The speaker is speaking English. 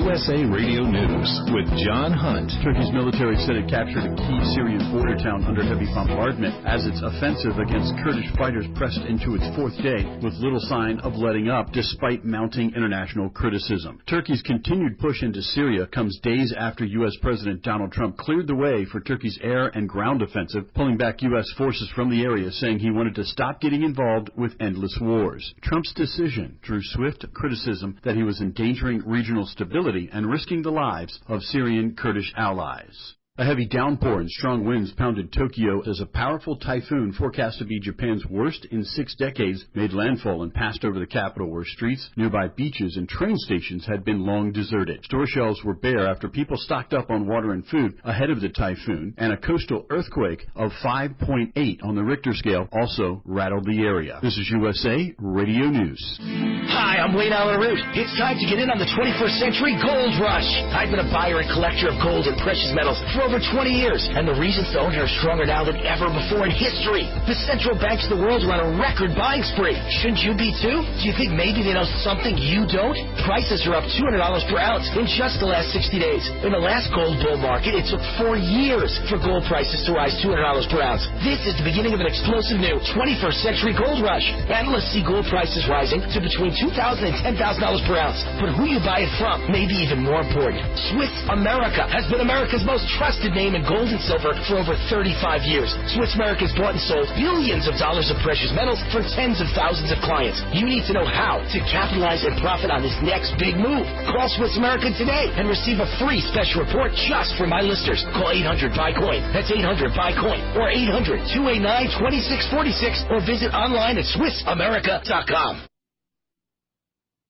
USA Radio News with John Hunt. Turkey's military said it captured a key Syrian border town under heavy bombardment as its offensive against Kurdish fighters pressed into its fourth day with little sign of letting up despite mounting international criticism. Turkey's continued push into Syria comes days after U.S. President Donald Trump cleared the way for Turkey's air and ground offensive, pulling back U.S. forces from the area, saying he wanted to stop getting involved with endless wars. Trump's decision drew swift criticism that he was endangering regional stability and risking the lives of Syrian Kurdish allies. A heavy downpour and strong winds pounded Tokyo as a powerful typhoon forecast to be Japan's worst in 6 decades made landfall and passed over the capital, where streets, nearby beaches, and train stations had been long deserted. Store shelves were bare after people stocked up on water and food ahead of the typhoon, and a coastal earthquake of 5.8 on the Richter scale also rattled the area. This is USA Radio News. Hi, I'm Wayne Allen Root. It's time to get in on the 21st century gold rush. I've been a buyer and collector of gold and precious metals for over 20 years, and the reasons to own it are stronger now than ever before in history. The central banks of the world are on a record buying spree. Shouldn't you be too? Do you think maybe they know something you don't? Prices are up $200 per ounce in just the last 60 days. In the last gold bull market, it took 4 years for gold prices to rise $200 per ounce. This is the beginning of an explosive new 21st century gold rush. Analysts see gold prices rising to between $2,000 and $10,000 per ounce. But who you buy it from may be even more important. Swiss America has been America's most trusted name in gold and silver for over 35 years. Swiss America has bought and sold billions of dollars of precious metals for tens of thousands of clients. You need to know how to capitalize and profit on this next big move. Call Swiss America today and receive a free special report just for my listeners. Call 800-BUY-COIN. That's 800-BUY-COIN or 800-289-2646 or visit online at SwissAmerica.com.